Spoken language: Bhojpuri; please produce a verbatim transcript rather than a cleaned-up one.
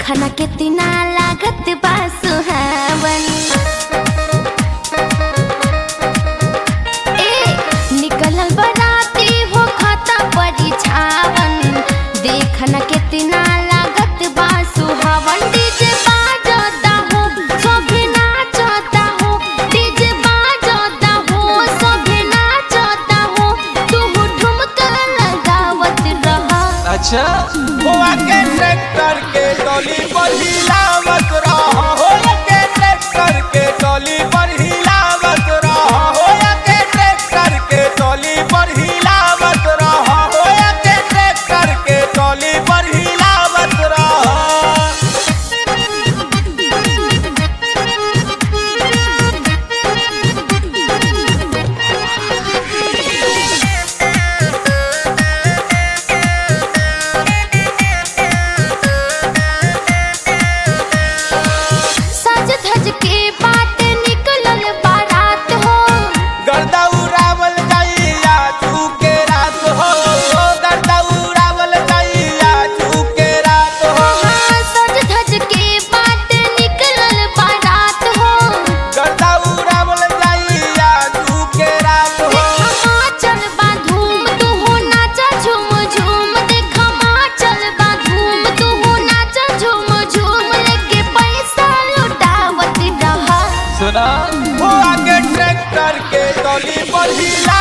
देखना कितना लागत बा सुहावन। ए निकलल बराती हो खाता परिछावन, देखना कितना लागत बा सुहावन। डीजे बाजता हो सभे नाचता हो, डीजे बाजता हो सभे नाचता हो, तू ठुमका लगावत रहा। अच्छा हो आके ट्रैक्टर के टोली पर हिलावत रहा, हो आके ट्रैक्टर के टोली पर हिलावत रहा, हो आके ट्रैक्टर के टोली पर हिलावत रहा, हो आके ट्रैक्टर के टोली पर हिलावत रहा। सज धज के बाट निकलल बारात हो, गर्दा उड़ावल जाइया तू के रात हो, गर्दा उड़ावल जाइया तू के रात हो, हाँ सज धज के बाट निकलल बारात हो। गर्दा उड़ावल जाइया तू के रात हो। देखा चल बा धूम तू हो नाचा झूम झूम, देखा चल बा धूम तू हो नाचा झूम झूम, लेके पैसा लुटावत रहा। सुना हो आगे ट्रैक्टर के टोली पर हिला